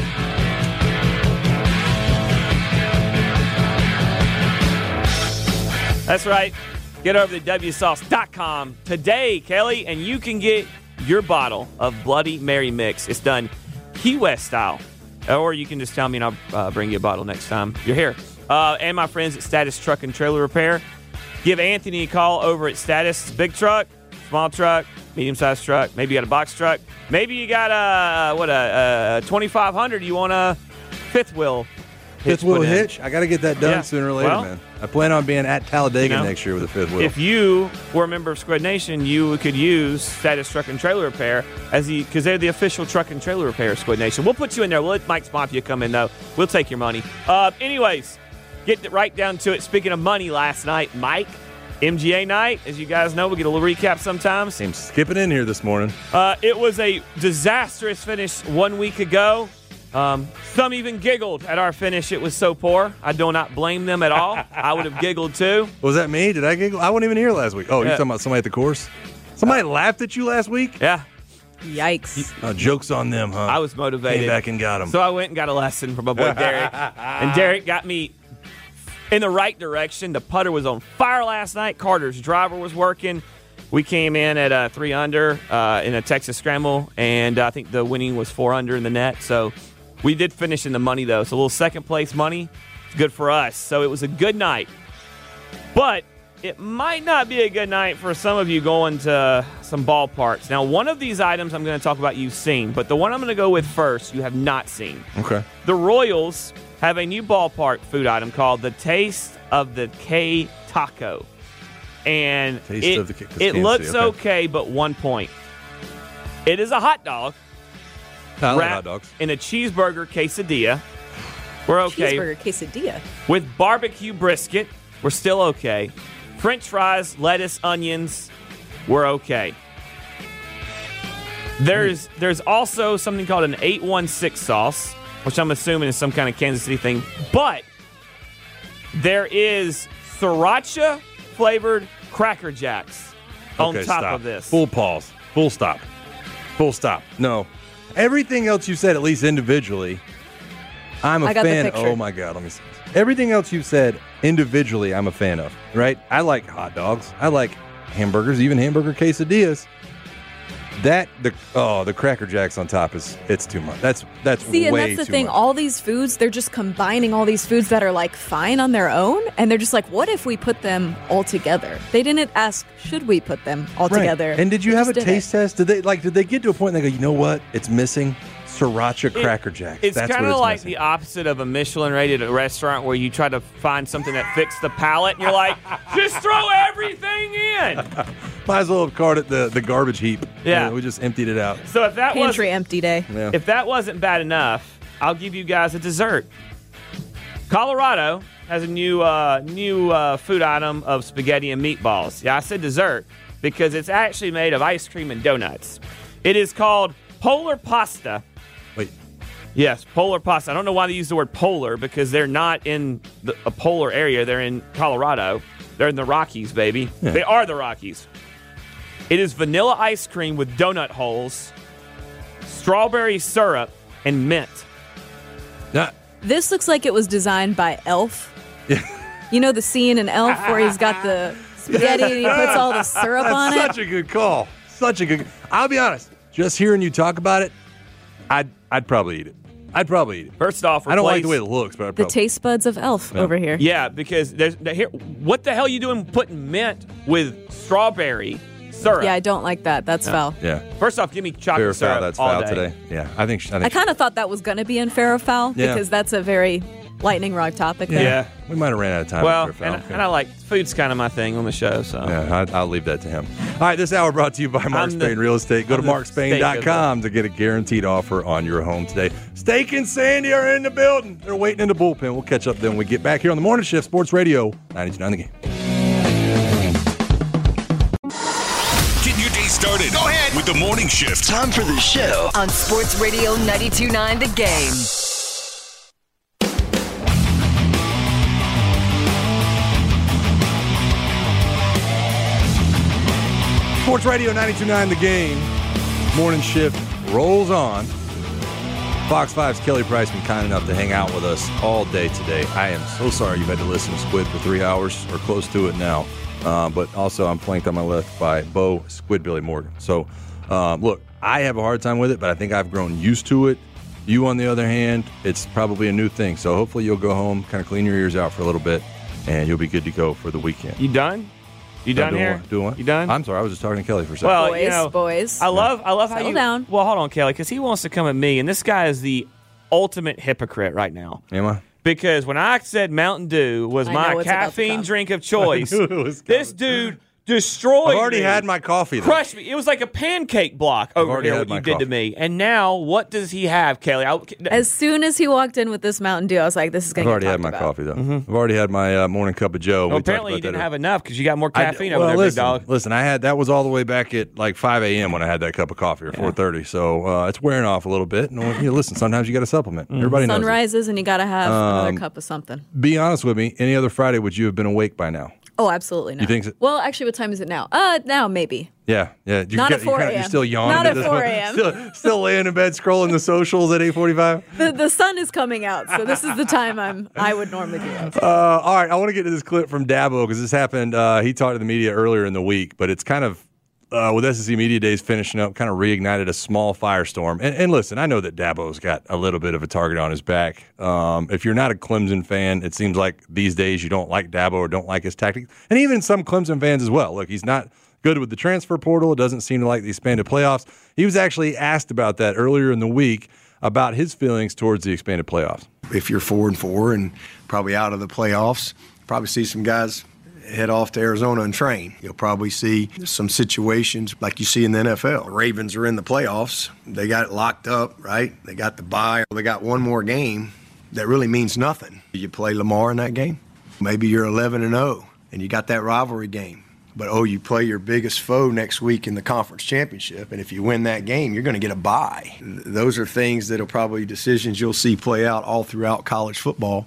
That's right. Get over to W sauce dot com today, Kelly, and you can get your bottle of Bloody Mary Mix. It's done Key West style. Or you can just tell me and I'll uh, bring you a bottle next time you're here. Uh, and my friends at Status Truck and Trailer Repair. Give Anthony a call over at Status. Big truck, small truck, medium-sized truck. Maybe you got a box truck. Maybe you got a, what, a, a twenty-five hundred. You want a fifth wheel Fifth wheel put in. hitch. I got to get that done Yeah. sooner or later, Well, man. I plan on being at Talladega you know, next year with a fifth wheel. If you were a member of Squid Nation, you could use Status Truck and Trailer Repair as the because they're the official truck and trailer repair of Squid Nation. We'll put you in there. We'll let Mike Mafia come in though. We'll take your money. Uh, anyways, get right down to it. Speaking of money, last night, Mike, M G A night. As you guys know, we get a little recap sometimes. Seems skipping in here this morning. Uh, it was a disastrous finish one week ago. Um, some even giggled at our finish. It was so poor. I do not blame them at all. I would have giggled too. Was that me? Did I giggle? I wasn't even here last week. Oh, Yeah. you're talking about somebody at the course? Somebody laughed at you last week? Yeah. Yikes. Oh, joke's on them, huh? I was motivated. Came back and got them. So I went and got a lesson from my boy Derek. And Derek got me in the right direction. The putter was on fire last night. Carter's driver was working. We came in at uh, three under uh, in a Texas Scramble, and uh, I think the winning was four under in the net. So we did finish in the money, though. So a little second-place money. It's good for us. So it was a good night. But it might not be a good night for some of you going to some ballparks. Now, one of these items I'm going to talk about you've seen, but the one I'm going to go with first you have not seen. Okay. The Royals have a new ballpark food item called the Taste of the K Taco. And Taste it, of the K- it Kansas looks City, okay. okay. but one point. It is a hot dog I like wrapped hot dogs. in a cheeseburger quesadilla. We're okay. Cheeseburger quesadilla. With barbecue brisket, we're still okay. French fries, lettuce, onions, we're okay. There's there's also something called an eight one six sauce, which I'm assuming is some kind of Kansas City thing. But there is sriracha flavored Cracker Jacks on Okay, top stop. of this. Full pause. Full stop. Full stop. No. Everything else you said, at least individually, I'm a I got the fan. picture. Oh my God, let me see. Everything else you've said individually, I'm a fan of. Right? I like hot dogs. I like hamburgers, even hamburger quesadillas. That the oh the Cracker Jacks on top is it's too much. That's that's See, and way that's the too thing. much. All these foods, they're just combining all these foods that are like fine on their own, and they're just like, what if we put them all together? They didn't ask, should we put them all Right. together? And did you They have a just did taste it. test? Did they like? Did they get to a point and they go, you know what? It's missing sriracha It- Cracker Jacks. It's That's kind what of it's like missing. the opposite of a Michelin-rated restaurant where you try to find something that fits the palate, and you're like, just throw everything in. Might as well have called it the, the garbage heap. Yeah. Uh, we just emptied it out. So if that Pantry was empty day. Yeah. if that wasn't bad enough, I'll give you guys a dessert. Colorado has a new uh, new uh, food item of spaghetti and meatballs. Yeah, I said dessert because it's actually made of ice cream and donuts. It is called Polar Pasta. Wait. Yes, Polar Pasta. I don't know why they use the word polar because they're not in the, a polar area. They're in Colorado. They're in the Rockies, baby. Yeah. They are the Rockies. It is vanilla ice cream with donut holes, strawberry syrup, and mint. Not, This looks like it was designed by Elf. You know the scene in Elf where he's got the spaghetti and he puts all the syrup That's on such it? a good call. Such a good. I'll be honest. Just hearing you talk about it, I'd I'd probably eat it. I'd probably eat it. First off, I don't like replace- the way it looks, but I'd The probably. taste buds of Elf Yeah. over here. Yeah, because there's the, here. What the hell are you doing putting mint with strawberry syrup? Yeah, I don't like that. That's foul. Yeah. First off, give me Fair chocolate or syrup foul. That's all foul day. today. Yeah. I think. I think. I kind of thought that was going to be unfair or foul Yeah. because that's a very lightning rod topic. Yeah. There. We might have ran out of time. Well, for fair and, foul. and I like food's kind of my thing on the show. So Yeah, I, I'll leave that to him. All right, this hour brought to you by Mark I'm the- Spain Real Estate. Go I'm to the mark spain dot com to get a guaranteed offer on your home today. Steak and Sandy are in the building. They're waiting in the bullpen. We'll catch up then when we get back here on the Morning Shift, Sports Radio, ninety-two point nine The Game. Get your day started. Go ahead with the morning shift. Time for the show on Sports Radio ninety-two point nine The Game. Sports Radio ninety-two point nine The Game. Morning Shift rolls on. Fox five's Kelly Price been kind enough to hang out with us all day today. I am so sorry you've had to listen to Squid for three hours or close to it now. Uh, but also, I'm flanked on my left by Bo Squidbilly Morgan. So, um, look, I have a hard time with it, but I think I've grown used to it. You, on the other hand, it's probably a new thing. So hopefully you'll go home, kind of clean your ears out for a little bit, and you'll be good to go for the weekend. You done? You done doing here? What? Doing what? You done? I'm sorry, I was just talking to Kelly for a second. Well, Boys, you know, boys. I love, I love how Settle you. down. Well, hold on, Kelly, because he wants to come at me, and this guy is the ultimate hypocrite right now. Am I? Because when I said Mountain Dew was I my know what's about to caffeine come. drink of choice, I knew it was this dude destroyed I've already me. had my coffee, though. Crushed me. It was like a pancake block over already here had what my you did coffee. to me. And now, what does he have, Kelly? I, As soon as he walked in with this Mountain Dew, I was like, this is I've going to already get had talked my about. coffee, though. I've already had my uh, morning cup of Joe. well, We talked apparently about you didn't that have enough because you got more I- caffeine well, over there, listen, big dog. Listen, I had that was all the way back at like five a.m. when I had that cup of coffee or four thirty. So uh, it's wearing off a little bit. And you know, listen, sometimes you got to supplement. Everybody knows. Sun it. rises and you got to have Um, another cup of something. Be honest with me. Any other Friday would you have been awake by now? Oh, absolutely not. You think so? Well, actually, what time is it now? Uh, now maybe. Yeah, yeah. You Not get, at four you kinda- a.m. You're still yawning. Not at at this four point. a.m. Still, still laying in bed scrolling the socials at eight forty-five. The the sun is coming out, so this is the time I'm I would normally do that. Uh, all right, I want to get to this clip from Dabo because this happened. Uh, he talked to the media earlier in the week, but it's kind of uh, with S E C Media Days finishing up, kind of reignited a small firestorm. And, and listen, I know that Dabo's got a little bit of a target on his back. Um, if you're not a Clemson fan, it seems like these days you don't like Dabo or don't like his tactics, and even some Clemson fans as well. Look, he's not good with the transfer portal. It doesn't seem to like the expanded playoffs. He was actually asked about that earlier in the week about his feelings towards the expanded playoffs. If you're four and four and probably out of the playoffs, probably see some guys head off to Arizona and train. You'll probably see some situations like you see in the N F L. The Ravens are in the playoffs. They got it locked up, right? They got the bye. They got one more game that really means nothing. You play Lamar in that game. Maybe you're eleven and oh and you got that rivalry game. But, oh, you play your biggest foe next week in the conference championship, and if you win that game, you're going to get a bye. Those are things that are probably decisions you'll see play out all throughout college football.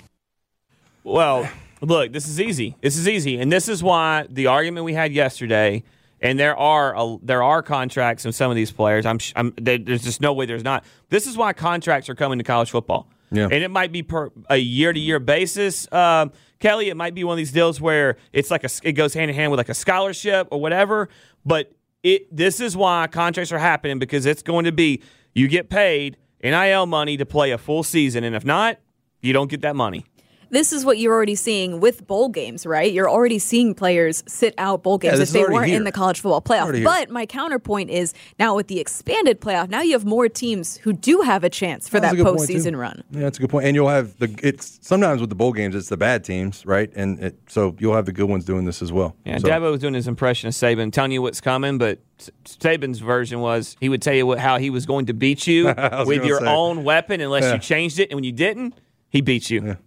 Well, look, this is easy. This is easy, and this is why the argument we had yesterday, and there are a, there are contracts in some of these players. I'm, I'm there's just no way there's not. This is why contracts are coming to college football. Yeah. And it might be per a year-to-year basis. Um, Kelly, it might be one of these deals where it's like a, it goes hand in hand with like a scholarship or whatever. But it this is why contracts are happening, because it's going to be you get paid N I L money to play a full season, and if not, you don't get that money. This is what you're already seeing with bowl games, right? You're already seeing players sit out bowl games Yeah, if this they is already weren't here. in the college football playoff. Already here. But my counterpoint is now with the expanded playoff, now you have more teams who do have a chance for That's that a good point, too. postseason run. Yeah, that's a good point. And you'll have the it's sometimes with the bowl games, it's the bad teams, right? And it, so you'll have the good ones doing this as well. Yeah, so. Dabo was doing his impression of Saban, telling you what's coming, but Saban's version was he would tell you what, how he was going to beat you was with gonna your say. own weapon unless Yeah. you changed it, and when you didn't, he beat you. Yeah.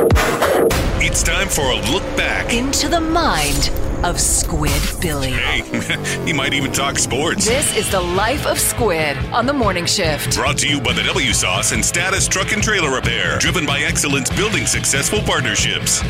It's time for a look back. Into the mind of Squid Billy. Hey, he might even talk sports. This is the life of Squid on the morning shift. Brought to you by the W Sauce and Status Truck and Trailer Repair. Driven by excellence, building successful partnerships.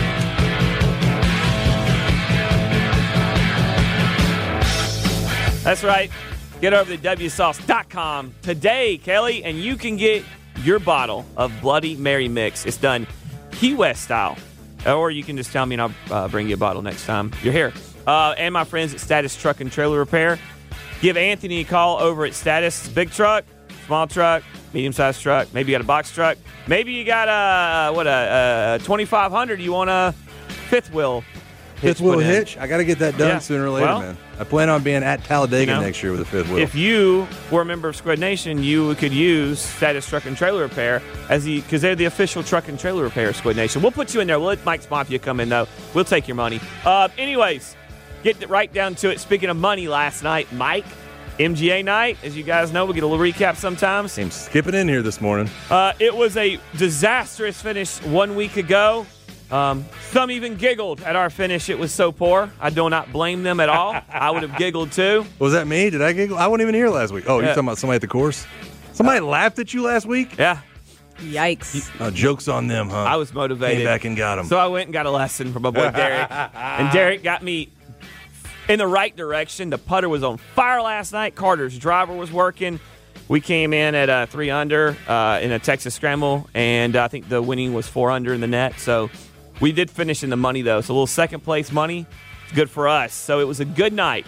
That's right. Get over to W sauce dot com today, Kelly, and you can get your bottle of Bloody Mary Mix. It's done Key West style. Or you can just tell me and I'll uh, bring you a bottle next time you're here. Uh, and my friends at Status Truck and Trailer Repair. Give Anthony a call over at Status. Big truck, small truck, medium-sized truck. Maybe you got a box truck. Maybe you got a, what, a, a twenty-five hundred. You want a fifth wheel hitch Fifth wheel put in. hitch. I got to get that done Yeah. sooner or later, Well, man. I plan on being at Talladega you know, next year with a fifth wheel. If you were a member of Squid Nation, you could use Status Truck and Trailer Repair as the because they're the official truck and trailer repair of Squid Nation. We'll put you in there. We'll let Mike Mafia come in though. We'll take your money. Uh, anyways, get right down to it. Speaking of money, last night, Mike, M G A night. As you guys know, we get a little recap sometimes. I'm skipping in here this morning. Uh, it was a disastrous finish one week ago. Um, some even giggled at our finish. It was so poor. I do not blame them at all. I would have giggled too. Was that me? Did I giggle? I wasn't even here last week. Oh, Yeah. you're talking about somebody at the course? Somebody laughed at you last week? Yeah. Yikes. Uh, joke's on them, huh? I was motivated. Came back and got him. So I went and got a lesson from my boy Derek. And Derek got me in the right direction. The putter was on fire last night. Carter's driver was working. We came in at uh, three under uh, in a Texas Scramble, and I think the winning was four under in the net. So we did finish in the money, though. So a little second place money. It's good for us. So it was a good night.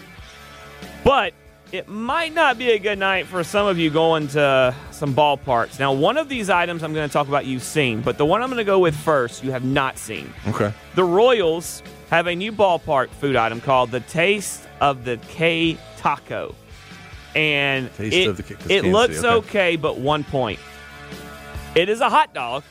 But it might not be a good night for some of you going to some ballparks. Now, one of these items I'm going to talk about you've seen, but the one I'm going to go with first you have not seen. Okay. The Royals have a new ballpark food item called the Taste of the K Taco. And Taste it, of the K- that's it Kansas looks City, okay. okay. but one point. It is a hot dog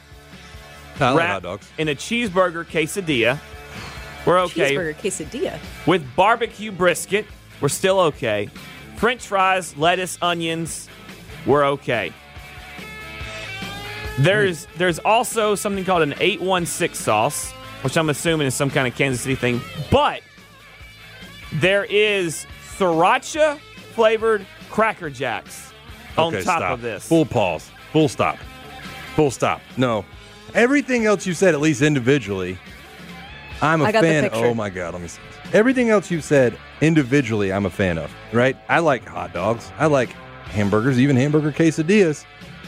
I like wrapped hot dogs. in a cheeseburger quesadilla. We're okay. Cheeseburger quesadilla. With barbecue brisket, we're still okay. French fries, lettuce, onions, we're okay. There's there's also something called an eight one six sauce, which I'm assuming is some kind of Kansas City thing. But there is sriracha flavored Cracker Jacks on Okay, top stop. of this. Full pause. Full stop. Full stop. No. Everything else you said, at least individually, I'm a I got fan. the picture. Oh my God, let me see. Everything else you've said individually, I'm a fan of. Right? I like hot dogs. I like hamburgers, even hamburger quesadillas.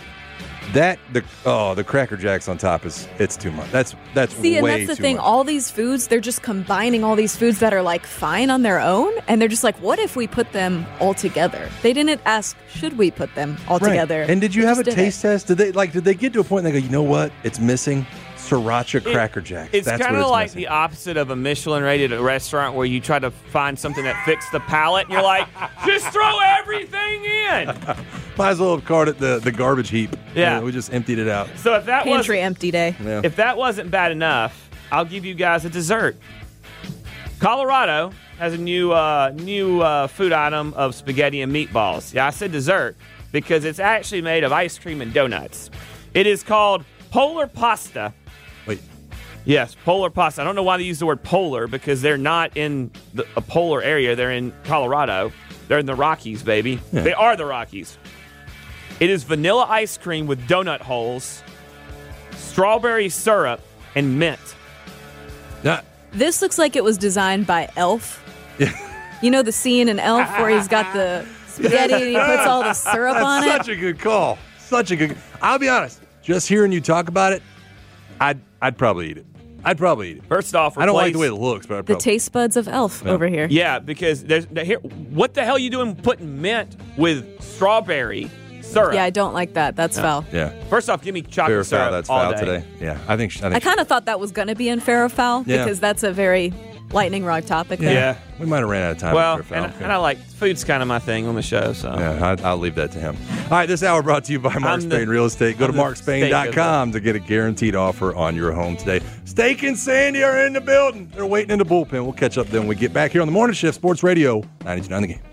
That the oh the Cracker Jacks on top is it's too much. That's that's See, way and that's the too thing. much. All these foods, they're just combining all these foods that are like fine on their own, and they're just like, what if we put them all together? They didn't ask, should we put them all Right. together? And did you They have a just did it. taste test? Did they like? Did they get to a point and they go, you know what? It's missing sriracha It- Cracker Jacks. It's That's kind what of like missing. the opposite of a Michelin-rated restaurant where you try to find something that fits the palate, and you're like, just throw everything in. Might as well have carted the the garbage heap. Yeah. Uh, we just emptied it out. So if that Pantry was empty day. Yeah. if that wasn't bad enough, I'll give you guys a dessert. Colorado has a new uh, new uh, food item of spaghetti and meatballs. Yeah, I said dessert because it's actually made of ice cream and donuts. It is called Polar Pasta. Wait. Yes, Polar Pasta. I don't know why they use the word polar because they're not in the, a polar area. They're in Colorado. They're in the Rockies, baby. Yeah. They are the Rockies. It is vanilla ice cream with donut holes, strawberry syrup, and mint. Yeah. This looks like it was designed by Elf. You know the scene in Elf where he's got the spaghetti and he puts all the syrup That's on it? Such a good call. Such a good. I'll be honest. Just hearing you talk about it, I'd I'd probably eat it. I'd probably eat it. First off, I don't like replace- the way it looks, but I'd The probably. taste buds of Elf Yeah. over here. Yeah, because there's here. What the hell are you doing putting mint with strawberry syrup? Yeah, I don't like that. That's No. foul. Yeah. First off, give me chocolate Fair or syrup foul, that's all foul day. today. Yeah, I think. I I think. kind of thought that was going to be in fair or foul Yeah. because that's a very lightning rod topic. yeah. there. we might have ran out of time. Well, for foul. and, and I like food's kind of my thing on the show. So Yeah, I, I'll leave that to him. All right, this hour brought to you by Mark I'm the- Spain Real Estate. Go I'm to the mark spain dot com to get a guaranteed offer on your home today. Steak and Sandy are in the building. They're waiting in the bullpen. We'll catch up then when we get back here on the Morning Shift, Sports Radio, ninety-two point nine The Game.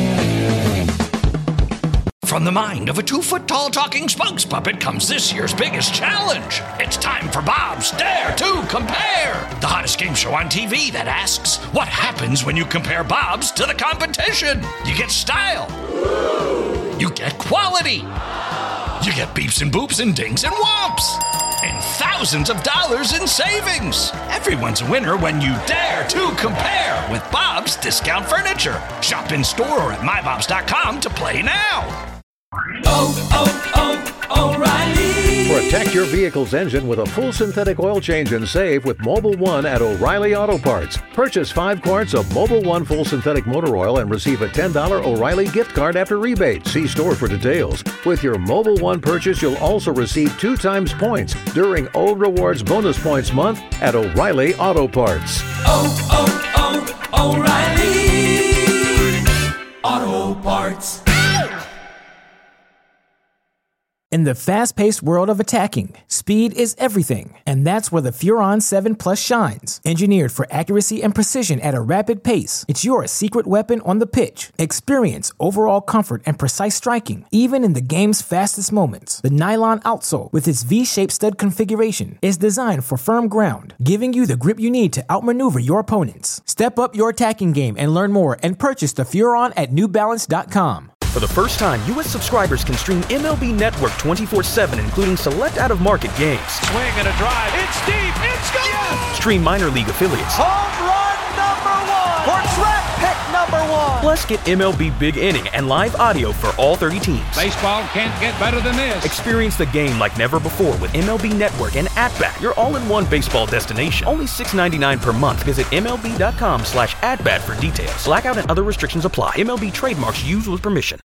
From the mind of a two-foot-tall talking spokes puppet comes this year's biggest challenge. It's time for Bob's Dare to Compare, the hottest game show on T V that asks, what happens when you compare Bob's to the competition? You get style. You get quality. You get beeps and boops and dings and whomps. And thousands of dollars in savings. Everyone's a winner when you dare to compare with Bob's Discount Furniture. Shop in store or at my bobs dot com to play now. Oh, oh, oh, O'Reilly. Protect your vehicle's engine with a full synthetic oil change and save with Mobile One at O'Reilly Auto Parts. Purchase five quarts of Mobile One full synthetic motor oil and receive a ten dollars O'Reilly gift card after rebate. See store for details. With your Mobile One purchase, you'll also receive two times points during O Rewards Bonus Points Month at O'Reilly Auto Parts. Oh, oh, oh, O'Reilly Auto Parts. In the fast-paced world of attacking, speed is everything, and that's where the Furon seven Plus shines. Engineered for accuracy and precision at a rapid pace, it's your secret weapon on the pitch. Experience overall comfort and precise striking, even in the game's fastest moments. The nylon outsole, with its V-shaped stud configuration, is designed for firm ground, giving you the grip you need to outmaneuver your opponents. Step up your attacking game and learn more and purchase the Furon at new balance dot com. For the first time, U S subscribers can stream M L B Network twenty-four seven, including select out-of-market games. Swing and a drive. It's deep. It's gone. Yes. Stream minor league affiliates. Home run number one. Or draft pick number one. Plus, get M L B Big Inning and live audio for all thirty teams. Baseball can't get better than this. Experience the game like never before with M L B Network and At-Bat, your all-in-one baseball destination. Only six dollars and ninety-nine cents per month. Visit M L B dot com slash at bat for details. Blackout and other restrictions apply. M L B trademarks used with permission.